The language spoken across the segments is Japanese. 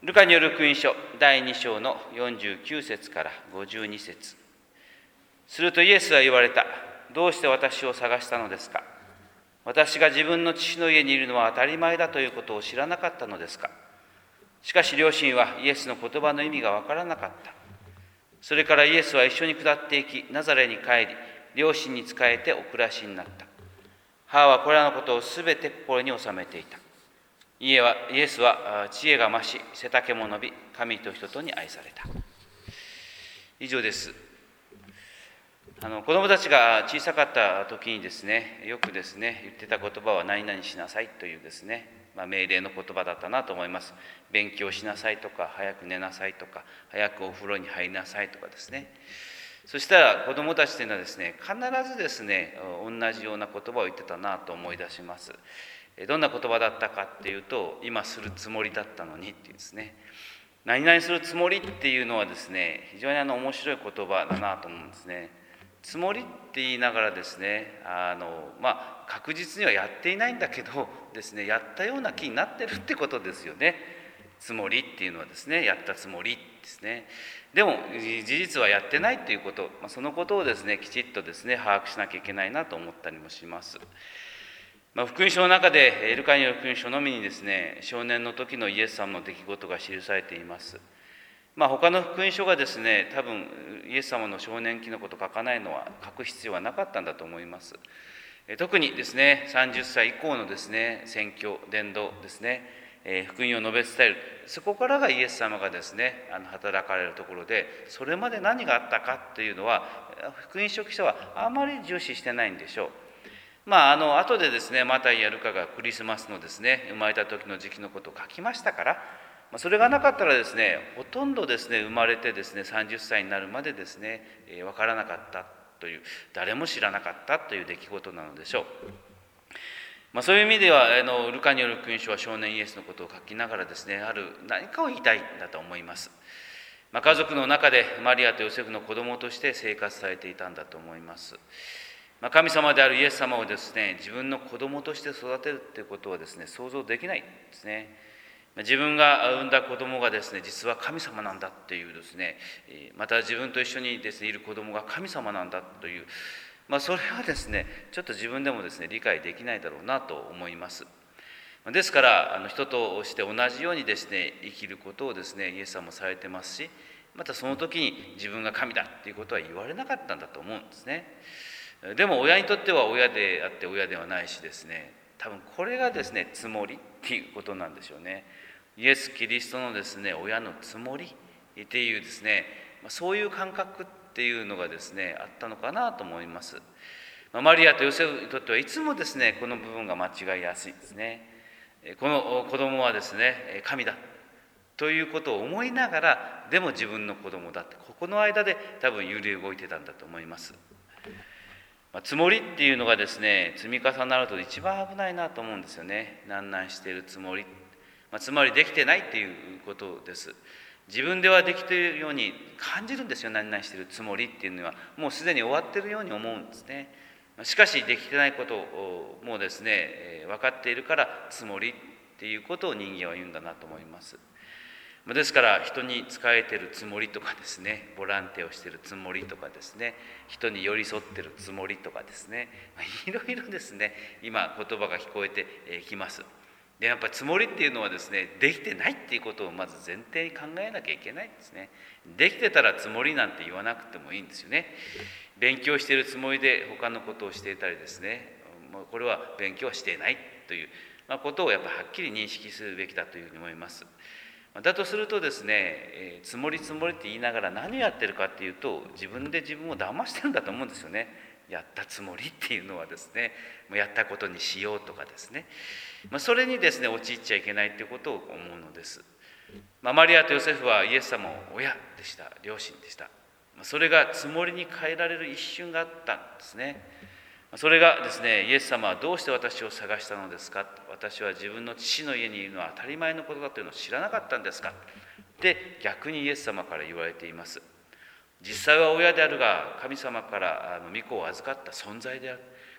ルカによる福音書第2章の49節から52節。するとイエスは言われた。どうして私を探したのですか。私が自分の父の家にいるのは当たり前だということを知らなかったのですか。しかし両親はイエスの言葉の意味がわからなかった。それからイエスは一緒に下っていき、ナザレに帰り、両親に仕えてお暮らしになった。母はこれらのことをすべて心に収めていた。イエスは知恵が増し、背丈も伸び、神と人とに愛された。以上です。子供たちが小さかった時にですね、よくですね、言ってた言葉は何々しなさいというですね、命令の言葉だったなと思います。勉強しなさいとか、早く寝なさいとか、早くお風呂に入りなさいとかですね。そしたら子供たちというのはですね、必ずですね、同じような言葉を言ってたなと思い出します。どんな言葉だったかっていうと、今するつもりだったのにっていうですね、何々するつもりっていうのはですね、非常に面白い言葉だなと思うんですね。つもりって言いながらですね、確実にはやっていないんだけどですね、やったような気になってるってことですよね。つもりっていうのはですね、やったつもりですね。でも事実はやってないっていうこと、そのことをですね、きちっとですね、把握しなきゃいけないなと思ったりもします。福音書の中で、ルカによる福音書のみにですね、少年の時のイエス様の出来事が記されています。他の福音書がですね、多分イエス様の少年期のことを書かないのは書く必要はなかったんだと思います。特にですね、30歳以降のですね、宣教伝道ですね、福音を述べ伝える、そこからがイエス様がですね、働かれるところで、それまで何があったかっていうのは福音書記者はあまり重視してないんでしょう。後でですね、マタイやルカがクリスマスのですね、生まれた時の時期のことを書きましたから、それがなかったらですね、ほとんどですね、生まれてですね、30歳になるまでですね、分からなかったという、誰も知らなかったという出来事なのでしょう。そういう意味ではルカによる福音書は少年イエスのことを書きながらですね、ある何かを言いたいんだと思います。家族の中でマリアとヨセフの子供として生活されていたんだと思います。神様であるイエス様をですね、自分の子供として育てるということはですね、想像できないですね。自分が産んだ子供がですね、実は神様なんだっていうですね、また自分と一緒にですね、いる子供が神様なんだという、それはですね、ちょっと自分でもですね、理解できないだろうなと思います。ですから人として同じようにですね、生きることをですね、イエス様もされてますし、またその時に自分が神だっていうことは言われなかったんだと思うんですね。でも親にとっては親であって親ではないしですね、多分これがですね、つもりっていうことなんでしょうね。イエス・キリストのですね、親のつもりっていうですね、そういう感覚っていうのがですね、あったのかなと思います。マリアとヨセフにとってはいつもですね、この部分が間違いやすいですね。この子供はですね、神だということを思いながら、でも自分の子供だって、ここの間で多分揺れ動いてたんだと思います。つもりっていうのがですね、積み重なると一番危ないなと思うんですよね。なんなんしているつもり、つまりできてないっていうことです。自分ではできているように感じるんですよ。何々しているつもりっていうのはもうすでに終わっているように思うんですね。しかしできてないことをもうですね、分かっているからつもりっていうことを人間は言うんだなと思います。ですから人に仕えてるつもりとかですね、ボランティアをしてるつもりとかですね、人に寄り添ってるつもりとかですね、いろいろですね、今言葉が聞こえてきます。でやっぱりつもりっていうのはですね、できてないっていうことをまず前提に考えなきゃいけないんですね。できてたらつもりなんて言わなくてもいいんですよね。勉強しているつもりで他のことをしていたりですね、これは勉強はしていないということをやっぱはっきり認識するべきだというふうに思います。だとするとですね、つもりつもりって言いながら何をやってるかっていうと、自分で自分を騙してるんだと思うんですよね。やったつもりっていうのはですね、やったことにしようとかですね、それにですね陥っちゃいけないということを思うのです。マリアとヨセフはイエス様を親でした、両親でした。それがつもりに変えられる一瞬があったんですね。それがですね、イエス様はどうして私を探したのですか、私は自分の父の家にいるのは当たり前のことだというのを知らなかったんですかって逆にイエス様から言われています。実際は親であるが神様から御子を預かった存在である。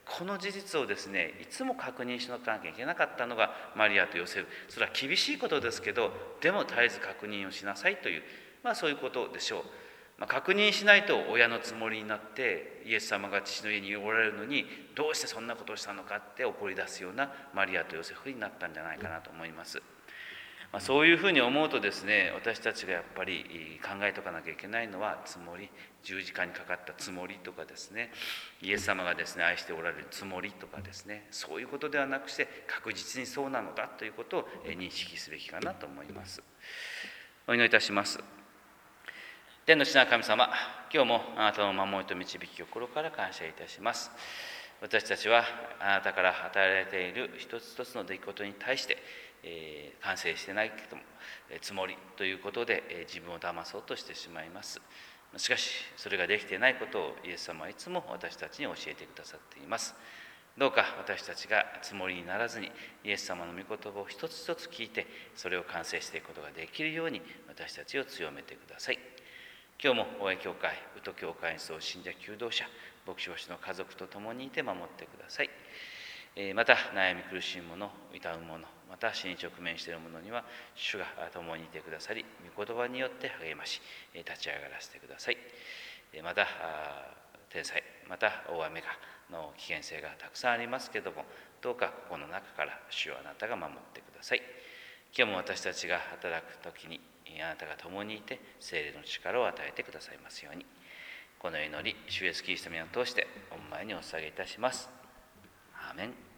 この事実をですね、いつも確認しなきゃいけなかったのがマリアとヨセフ。それは厳しいことですけど、でも絶えず確認をしなさいという、そういうことでしょう。確認しないと親のつもりになって、イエス様が父の家におられるのにどうしてそんなことをしたのかって怒り出すようなマリアとヨセフになったんじゃないかなと思います。そういうふうに思うとですね、私たちがやっぱり考えておかなきゃいけないのはつもり、十字架にかかったつもりとかですね、イエス様がですね愛しておられるつもりとかですね、そういうことではなくして確実にそうなのだということを認識すべきかなと思います。お祈りいたします。天の父なる神様、今日もあなたの守りと導きを心から感謝いたします。私たちはあなたから与えられている一つ一つの出来事に対して完成してないけどもつもりということで自分を騙そうとしてしまいます。しかしそれができていないことをイエス様はいつも私たちに教えてくださっています。どうか私たちがつもりにならずにイエス様の御言葉を一つ一つ聞いてそれを完成していくことができるように私たちを強めてください。今日も大江教会、宇都教会に総信者求道者、牧師の家族と共にいて守ってください。また悩み苦しい者、悼む者、また死に直面している者には主が共にいてくださり、御言葉によって励まし立ち上がらせてください。また天災、また大雨の危険性がたくさんありますけれども、どうかここの中から主をあなたが守ってください。今日も私たちが働くときにあなたが共にいて聖霊の力を与えてくださいますように。この祈り、主イエスキリストの名を通して御前にお捧げいたします。アーメン。